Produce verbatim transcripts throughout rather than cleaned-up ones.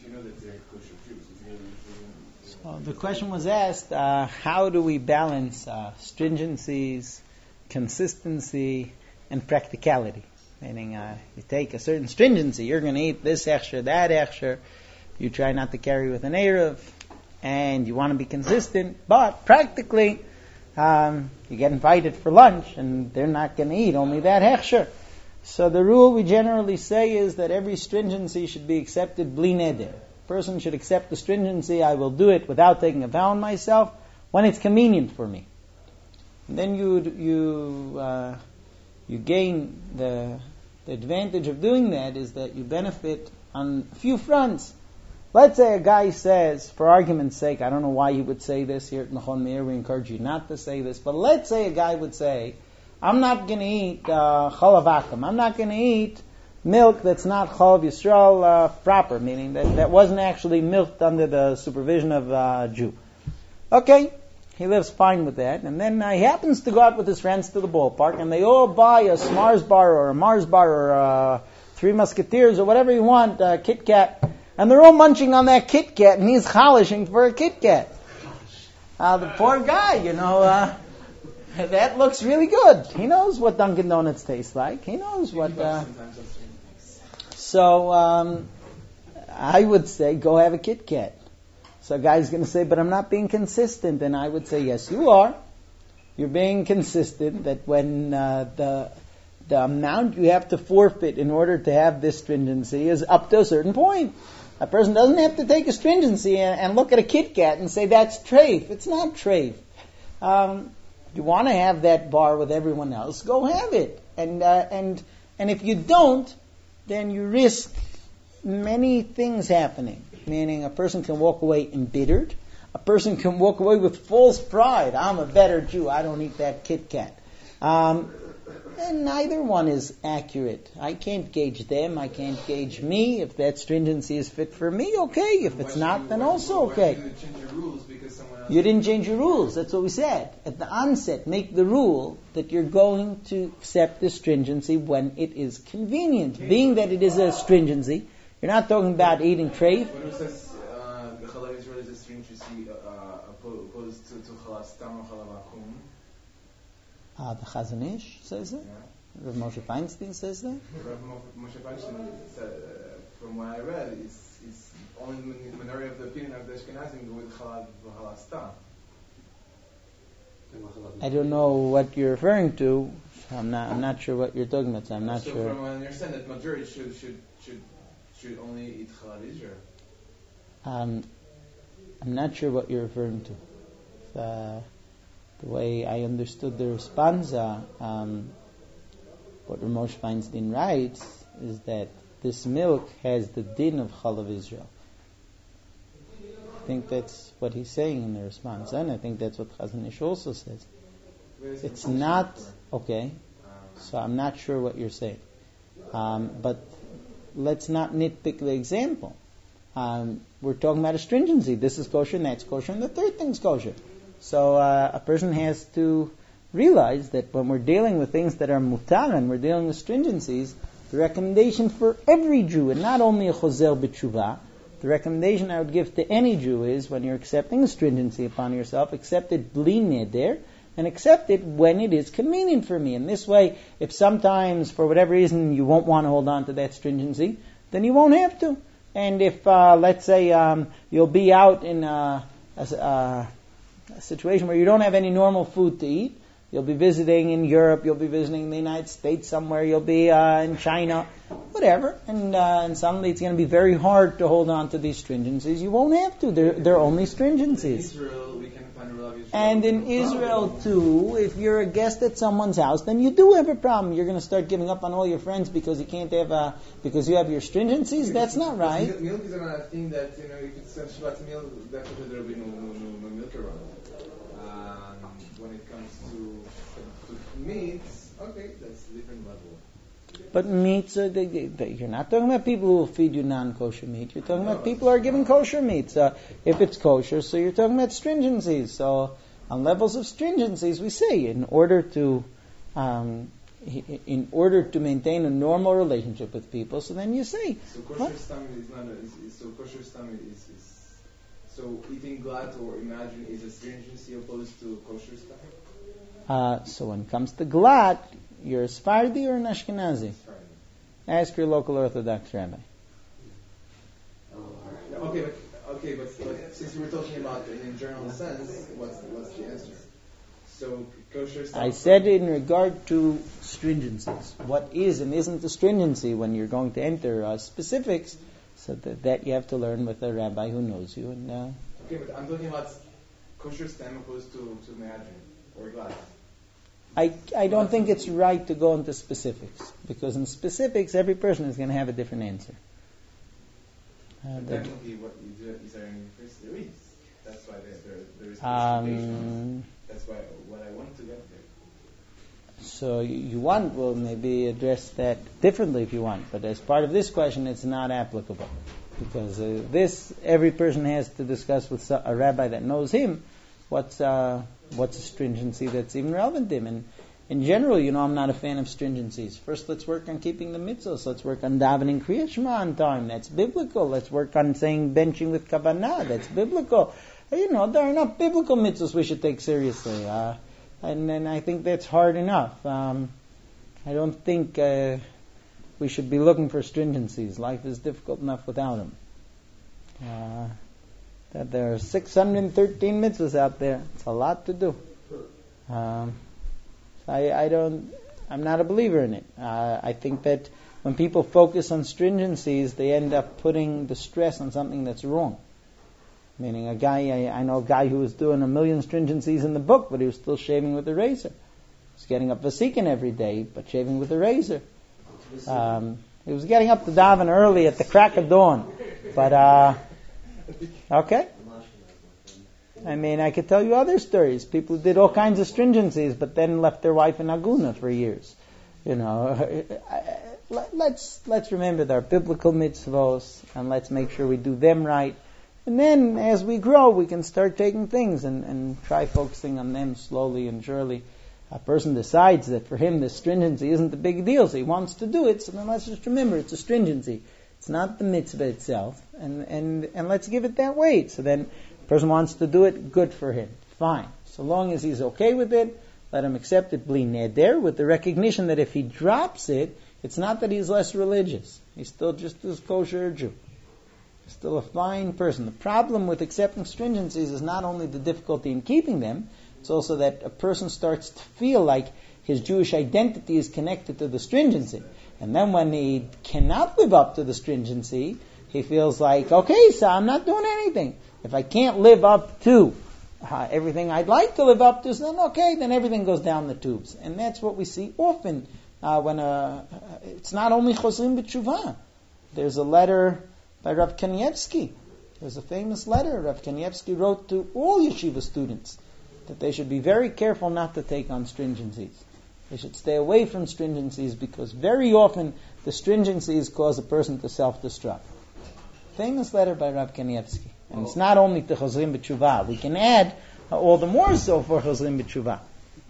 you know that they're kosher Jews? So the question was asked, uh, how do we balance uh, stringencies, consistency, and practicality? Meaning, uh, you take a certain stringency, you're going to eat this extra, that extra, you try not to carry with an Erev, and you want to be consistent, but practically, um, you get invited for lunch, and they're not going to eat only that hechsher. So the rule we generally say is that every stringency should be accepted bli neder. Person should accept the stringency, I will do it without taking a vow on myself, when it's convenient for me. And then you you uh, you gain the, the advantage of doing that is that you benefit on a few fronts. Let's say a guy says, for argument's sake, I don't know why he would say this here at Nachon Meir, we encourage you not to say this, but let's say a guy would say, I'm not going to eat uh, chalav akum, I'm not going to eat milk that's not chalav Yisrael uh, proper, meaning that that wasn't actually milked under the supervision of a Jew. Okay, he lives fine with that, and then uh, he happens to go out with his friends to the ballpark, and they all buy a Mars bar or a Mars bar or uh, Three Musketeers or whatever you want, uh, Kit Kat, and they're all munching on that Kit Kat, and he's chalishing for a Kit Kat. Uh, the poor guy, you know, uh, that looks really good. He knows what Dunkin' Donuts tastes like. He knows what... Uh, so, um, I would say, go have a Kit Kat. So a guy's going to say, but I'm not being consistent. And I would say, yes, you are. You're being consistent that when uh, the the amount you have to forfeit in order to have this stringency is up to a certain point. A person doesn't have to take a stringency and, and look at a Kit Kat and say, that's treif. It's not treif. Um, you want to have that bar with everyone else, go have it. And uh, and and if you don't, then you risk many things happening. Meaning a person can walk away embittered. A person can walk away with false pride. I'm a better Jew. I don't eat that Kit Kat. Um, and neither one is accurate. I can't gauge them. I can't gauge me. If that stringency is fit for me, okay. If it's not, then also okay. You didn't change your rules. That's what we said. At the onset, make the rule that you're going to accept the stringency when it is convenient. Being that it is a stringency, you're not talking about eating treif. When it says uh, the chalav Israel is a stringency uh, opposed to, to chalav stam or chalav akum. Uh, the Chazon Ish says that. Yeah. Rav Moshe Feinstein says that. Rav Moshe Feinstein, said, uh, from what I read, is is only the minority of the opinion of the Ashkenazim with chalav chalav stam. I don't know what you're referring to. I'm not. I'm not sure what you're talking about. So I'm not so sure. So from what I understand, that majority should should should. should only eat chalav Israel. Um, I'm not sure what you're referring to. Uh, the way I understood the responsa, um, what Ramosh Feinstein writes is that this milk has the din of chalav Israel. I think that's what he's saying in the response, and I think that's what Chazon Ish also says. It's not okay. So I'm not sure what you're saying, um, but. Let's not nitpick the example. Um, we're talking about a stringency. This is kosher, and that's kosher, and the third thing's kosher. So uh, a person has to realize that when we're dealing with things that are mutar and we're dealing with stringencies, the recommendation for every Jew, and not only a chozer b'tshuva, the recommendation I would give to any Jew is when you're accepting a stringency upon yourself, accept it bli neder, and accept it when it is convenient for me. And this way, if sometimes, for whatever reason, you won't want to hold on to that stringency, then you won't have to. And if, uh, let's say, um, you'll be out in a, a, a situation where you don't have any normal food to eat, you'll be visiting in Europe, you'll be visiting in the United States somewhere, you'll be uh, in China, whatever, and, uh, and suddenly it's going to be very hard to hold on to these stringencies. You won't have to. They're, they're only stringencies. Israel, we can find a And in Israel too, if you're a guest at someone's house, then you do have a problem. You're going to start giving up on all your friends because you can't have a, because you have your stringencies. That's not right. Milk is a thing that, you know, if it's a Shabbat meal, definitely there will be no, no, no, no milk around. Um, when it comes to, to meats, okay, that's a different level. But meats, are, they, they, you're not talking about people who will feed you non-kosher meat. You're talking about people who are giving kosher meats. Uh, if it's kosher, so you're talking about stringencies. So on levels of stringencies, we say in order to um, in order to maintain a normal relationship with people, so then you say, so kosher stomach is not a, is, is, so kosher stomach is, is so eating glad or imagine is a stringency opposed to kosher stomach? Uh, so when it comes to glad, you're a Sephardi or an Ashkenazi? Sephardi. Ask your local Orthodox rabbi. Okay, but okay, but, but since we were talking about it in a general sense, what's what's the answer? So kosher stomach. I said in regard to stringencies. What is and isn't a stringency when you're going to enter uh, specifics, so that, that you have to learn with a rabbi who knows you. And uh, okay, but I'm talking about kosher stem opposed to to margarine or glass. I I don't think it's right to go into specifics, because in specifics every person is going to have a different answer. Uh, Technically, what is there any first there is. That's why there there, there is um, That's why what I want to get there. So you, you want, well, maybe address that differently if you want, but as part of this question, it's not applicable, because uh, this every person has to discuss with a rabbi that knows him. What's uh, what's a stringency that's even relevant to him? And in general, you know, I'm not a fan of stringencies. First, let's work on keeping the mitzvahs. Let's work on davening Kriyat Shema on time. That's biblical. Let's work on saying benching with kavanah. That's biblical. You know, there are enough biblical mitzvahs we should take seriously. Uh, and, and I think that's hard enough. Um, I don't think uh, we should be looking for stringencies. Life is difficult enough without them. Uh, that there are six hundred thirteen mitzvahs out there. It's a lot to do. Um, I, I don't, I'm not a believer in it. Uh, I think that when people focus on stringencies, they end up putting the stress on something that's wrong. Meaning a guy, I, I know a guy who was doing a million stringencies in the book, but he was still shaving with a razor. He was getting up vasikin every day, but shaving with a razor. Um, he was getting up to daven early at the crack of dawn. But, uh, okay. I mean, I could tell you other stories. People who did all kinds of stringencies, but then left their wife in Aguna for years. You know, let's let's remember there are biblical mitzvos, and let's make sure we do them right. And then, as we grow, we can start taking things and, and try focusing on them slowly and surely. A person decides that for him this stringency isn't a big deal, so he wants to do it. So then let's just remember it's a stringency. It's not the mitzvah itself, and and and let's give it that weight. So then. Person wants to do it, good for him. Fine. So long as he's okay with it, let him accept it, bli neder, with the recognition that if he drops it, it's not that he's less religious. He's still just as kosher Jew. He's still a fine person. The problem with accepting stringencies is not only the difficulty in keeping them, it's also that a person starts to feel like his Jewish identity is connected to the stringency. And then when he cannot live up to the stringency, he feels like, okay, so I'm not doing anything. If I can't live up to uh, everything I'd like to live up to, then okay, then everything goes down the tubes. And that's what we see often uh, when uh, it's not only Chosrim B'Tshuvah. There's a letter by Rav Kanievsky. There's a famous letter Rav Kanievsky wrote to all yeshiva students that they should be very careful not to take on stringencies. They should stay away from stringencies because very often the stringencies cause a person to self-destruct. Famous letter by Rav Kanievsky. And it's not only to Chosrim B'Tshuvah. We can add uh, all the more so for Chosrim B'Tshuvah.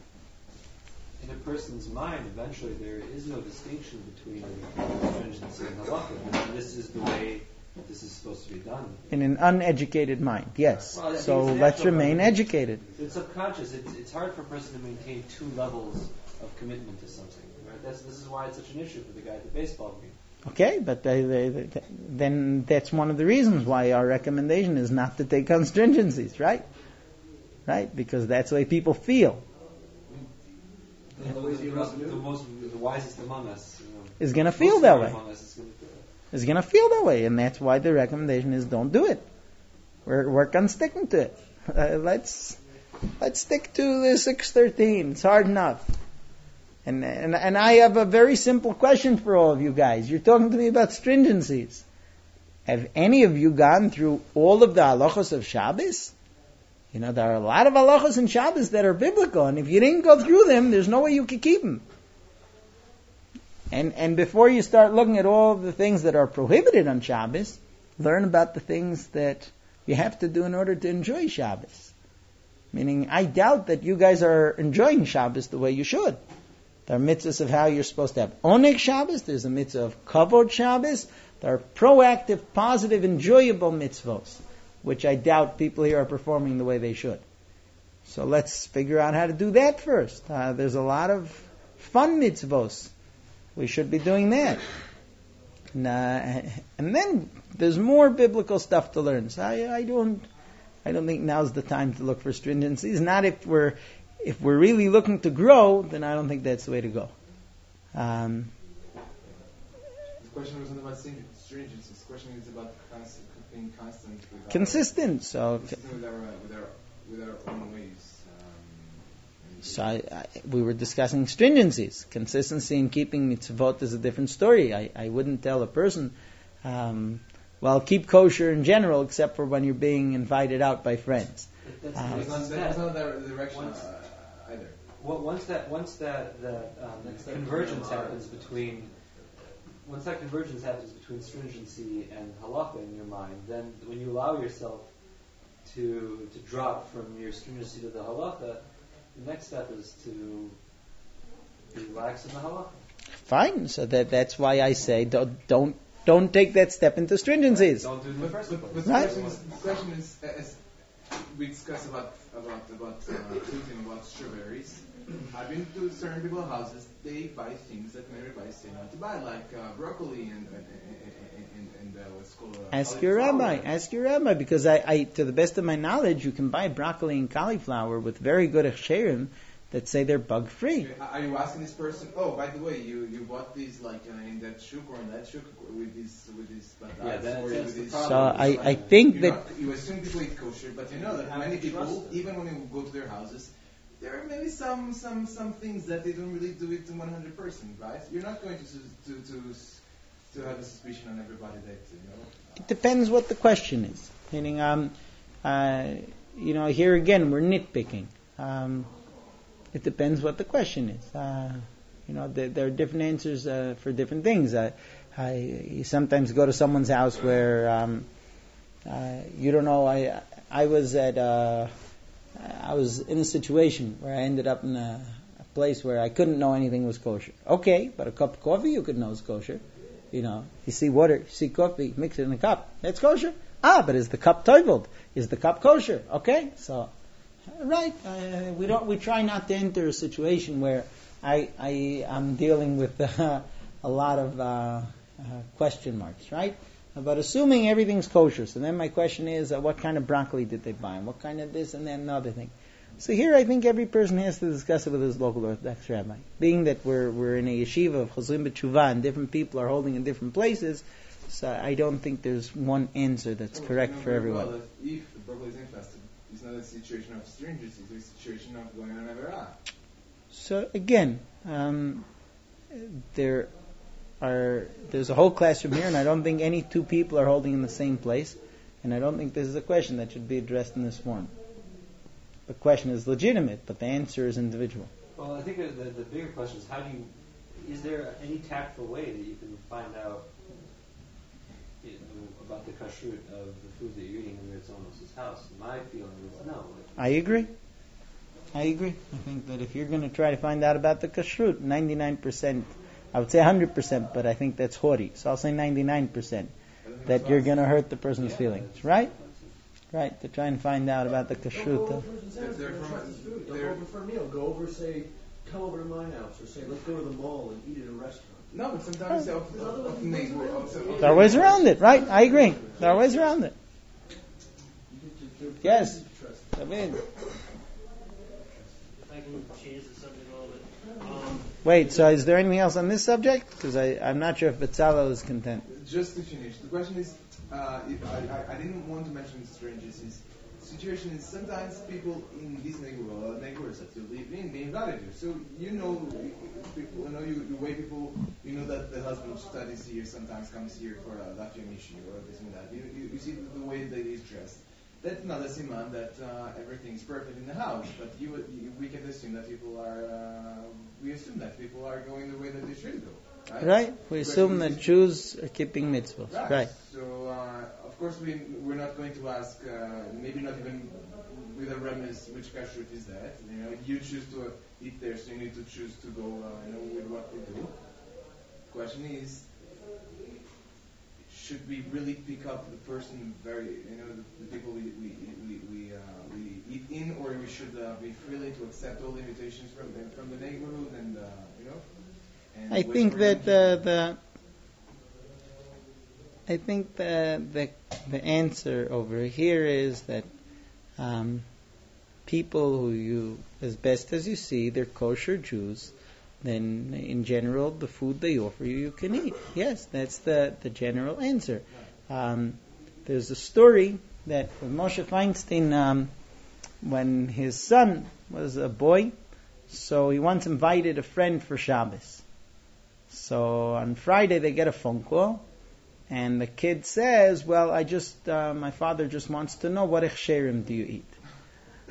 In a person's mind, eventually there is no distinction between stringency and halakha. This is the way this is supposed to be done. In an uneducated mind, yes. Well, so let's remain level. educated. It's subconscious. It's, it's hard for a person to maintain two levels of commitment to something. Right? That's, this is why it's such an issue for the guy at the baseball game. Okay, but they, they, they, then that's one of the reasons why our recommendation is not to take on stringencies, right? Right? Because that's the way people feel. The, the, the, the, most, the wisest among us you know, is going to feel that way. Is is going to feel that way, and that's why the recommendation is don't do it. We're, work on sticking to it. Uh, let's let's stick to the six thirteen. It's hard enough. And, and and I have a very simple question for all of you guys. You're talking to me about stringencies. Have any of you gone through all of the halachos of Shabbos? You know, there are a lot of halachos in Shabbos that are biblical, and if you didn't go through them, there's no way you could keep them. And and before you start looking at all the things that are prohibited on Shabbos, learn about the things that you have to do in order to enjoy Shabbos. Meaning, I doubt that you guys are enjoying Shabbos the way you should. There are mitzvahs of how you're supposed to have oneg Shabbos. There's a mitzvah of kavod Shabbos. There are proactive, positive, enjoyable mitzvahs, which I doubt people here are performing the way they should. So let's figure out how to do that first. Uh, there's a lot of fun mitzvahs. We should be doing that. And, uh, and then there's more biblical stuff to learn. So I, I don't, I don't think now's the time to look for stringencies. Not if we're, if we're really looking to grow, then I don't think that's the way to go. Um, the question wasn't about stringency. The question is about constant, being constant. With consistent. Our, so consistent with our, with our, with our own ways. So I, I, we were discussing stringencies. Consistency in keeping mitzvot is a different story. I, I wouldn't tell a person, um, well, keep kosher in general, except for when you're being invited out by friends. That's, Um, That's not, that's not the direction Once- uh, either. Well, once that once that that um, convergence happens between once that convergence happens between stringency and halacha in your mind, then when you allow yourself to to drop from your stringency to the halacha, the next step is to be relaxed in the halacha. Fine. So that that's why I say don't don't, don't take that step into stringencies. Don't do it in the first But, place. but the, Right. question is, the question is, uh, as we discussed about about about uh, fruiting, about strawberries. I've been to certain people's houses. They buy things that many rabbis say not to buy, like uh, broccoli and and, and, and, and uh, what's called. Uh, Ask your rabbi. Ask your rabbi, because I, I, to the best of my knowledge, you can buy broccoli and cauliflower with very good hechsherim that say they're bug free. Are you asking this person? Oh, by the way, you, you bought these like uh, in that shuk or in that shuk with these with these batatas Yeah, that- or that's with the these. problem. So I, I think You're that not, you assume people eat kosher, but you know that Have many to people, trust them. even when you go to their houses, there are maybe some some some things that they don't really do it to one hundred percent, right? You're not going to to to to have a suspicion on everybody that you know. it depends what the question is. Meaning, um, uh, you know, here again we're nitpicking. Um, it depends what the question is. Uh, you know, there, there are different answers uh, for different things. Uh, I, you sometimes go to someone's house where um, uh, you don't know. I I was at uh, I was in a situation where I ended up in a, a place where I couldn't know anything was kosher. Okay, but a cup of coffee you could know is kosher. You know, you see water, you see coffee, mix it in a cup. That's kosher. Ah, but is the cup toivled? Is the cup kosher? Okay, so right. Uh, we don't. We try not to enter a situation where I I am dealing with uh, a lot of uh, uh, question marks. Right. But assuming everything's kosher, so then my question is, uh, what kind of broccoli did they buy? And what kind of this and then another thing? So here I think every person has to discuss it with his local Orthodox rabbi. Being that we're we're in a yeshiva of Chazim B'Tshuvah and different people are holding in different places, so I don't think there's one answer that's Oh, correct you know for very everyone. well that if the broccoli is infested, it's not a situation of stringency, it's a situation of going on avera. So again, um, there are there's a whole classroom here, and I don't think any two people are holding in the same place, and I don't think this is a question that should be addressed in this form. The question is legitimate, but the answer is individual. Well, I think the, the, the bigger question is how do you, is there any tactful way that you can find out you know, about the kashrut of the food that you're eating in someone else's house? My feeling is no. I agree. I agree. I think that if you're going to try to find out about the kashrut, ninety-nine percent, I would say one hundred percent, but I think that's haughty. So I'll say ninety-nine percent, that you're going to hurt the person's Yeah, feelings. that's- Right? Right, to try and find out about the Don't go kashrut. over to a person's house, They're don't from- trust his food. Don't they're- go over for a meal. Go over, say, come over to my house, or say, let's go to the mall and eat at a restaurant. No, but sometimes they often, often they go. often- There are ways around it, right? I agree. There are ways around it. You get your- your Yes. friends you trust. David. If I can change the subject a little bit. Um, Wait, so is there anything else on this subject? Because I'm not sure if Betzalel is content. Just to finish, the question is, uh, if I, I, I didn't want to mention strangers. Is the situation is sometimes people in these neighborhood, neighborhoods that you live in, they invited you. So you know, people, you know, you, the way people, you know that the husband studies here, sometimes comes here for a Latvian issue or this and that. You, you, you see the way that he's dressed. That's not a siman that uh, everything is perfect in the house, but you, you, we can assume that people are, uh, we assume that people are going the way that they should go. Right? Right? We Because assume we- that Jews are keeping mitzvahs. Right. Right. So, uh, of of course, we we're not going to ask. Uh, maybe not even with a remnants which kashrut is that. You know, you choose to uh, eat there, so you need to choose to go. Uh, you know, with what we do. The question is, should we really pick up the person very, you know, the, the people we we we we, uh, we eat in, or we should uh, be freely to accept all invitations from the, from the neighborhood and uh, you know? And I wait think for that them to- the the I think the the the answer over here is that um, people who you, as best as you see, they're kosher Jews. Then, in general, the food they offer you, you can eat. Yes, that's the, the general answer. Um, there's a story that with Moshe Feinstein, um, when his son was a boy, so he once invited a friend for Shabbos. So on Friday they get a phone call, and the kid says, "Well, I just, uh, my father just wants to know what echsherim do you eat."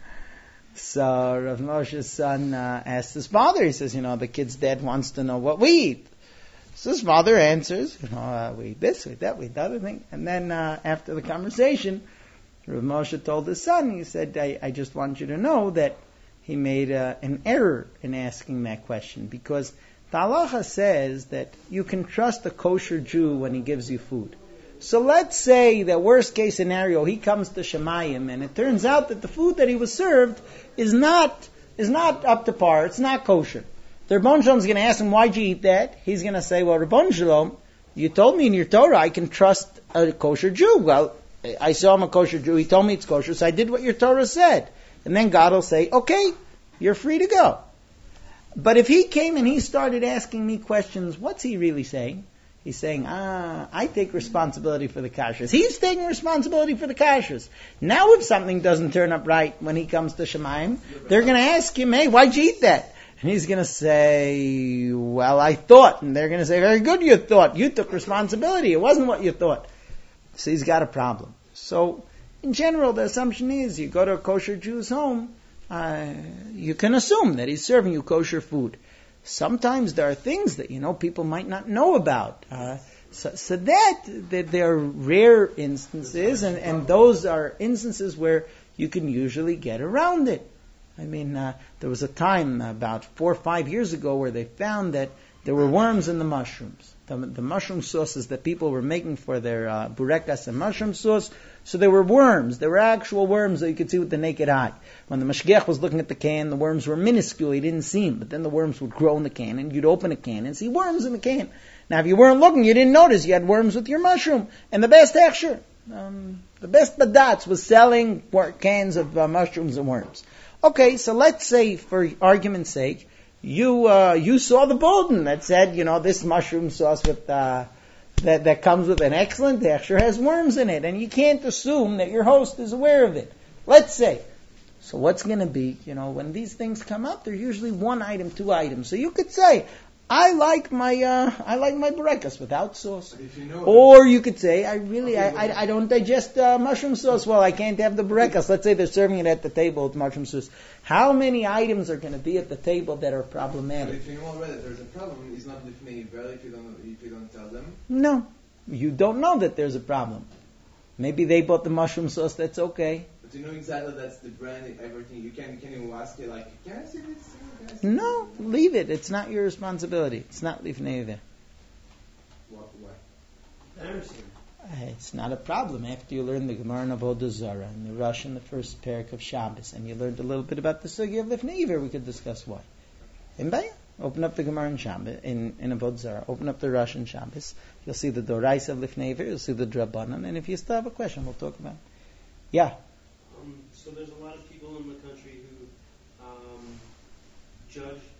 So Rav Moshe's son uh, asked his father. He says, "You know, the kid's dad wants to know what we eat." So his father answers, "You know, uh, we eat this, we eat that, we eat the other thing." And then uh, after the conversation, Rav Moshe told his son, he said, I, I just want you to know that he made uh, an error in asking that question, because the halacha says that you can trust a kosher Jew when he gives you food. So let's say that worst case scenario, he comes to Shemayim and it turns out that the food that he was served is not is not up to par, it's not kosher. The Rebbeinu Shalom is going to ask him, why'd you eat that? He's going to say, well, Rebbeinu Shalom, you told me in your Torah I can trust a kosher Jew. Well, I saw him a kosher Jew, he told me it's kosher, so I did what your Torah said. And then God will say, okay, you're free to go. But if he came and he started asking me questions, what's he really saying? He's saying, ah, I take responsibility for the kashrus. He's taking responsibility for the kashrus. Now if something doesn't turn up right when he comes to Shemayim, they're going to ask him, hey, why'd you eat that? And he's going to say, well, I thought. And they're going to say, very good, you thought. You took responsibility. It wasn't what you thought. So he's got a problem. So in general, the assumption is you go to a kosher Jew's home, uh, you can assume that he's serving you kosher food. Sometimes there are things that, you know, people might not know about. Uh, so, so that, that there are rare instances, and, and those are instances where you can usually get around it. I mean, uh, there was a time about four or five years ago where they found that there were worms in the mushrooms. The, the mushroom sauces that people were making for their uh, burekas and mushroom sauce, so there were worms. There were actual worms that you could see with the naked eye. When the mashgiach was looking at the can, the worms were minuscule. He didn't see them. But then the worms would grow in the can, and you'd open a can and see worms in the can. Now, if you weren't looking, you didn't notice you had worms with your mushroom. And the best hechsher, um, the best badats was selling cans of uh, mushrooms and worms. Okay, so let's say, for argument's sake, you uh, you saw the bulletin that said, you know, this mushroom sauce with uh, that that comes with an excellent hechsher has worms in it, and you can't assume that your host is aware of it. Let's say. So what's going to be, you know, when these things come up, they're usually one item, two items. So you could say, I like my uh, I like my burekas without sauce. If you know Or you could say, I really, Okay, I, I, I don't digest uh, mushroom sauce well. I can't have the burekas. Let's say they're serving it at the table with mushroom sauce. How many items are going to be at the table that are But problematic? if you know already that there's a problem, it's not lifnei iver if you don't if you don't tell them. No, you don't know that there's a problem. Maybe they bought the mushroom sauce. That's okay. But you know exactly that's the brand, everything. You can can you ask it like, can I see this? Can I see No, this? leave it. It's not your responsibility. It's not lifnei iver. What? What? Embarrassing. It's not a problem after you learn the Gemara in Avodah Zarah and the Rush in the first parak of Shabbos, and you learned a little bit about the sugya of lifnei iver. We could discuss why. In Baya, open up the Gemara in Shabbos in in Avodah Zarah. Open up the Rush in Shabbos. You'll see the Dorais of lifnei iver. You'll see the Drabanan, and if you still have a question, we'll talk about it. Yeah. Um, so there's a lot of people in the country who um, judge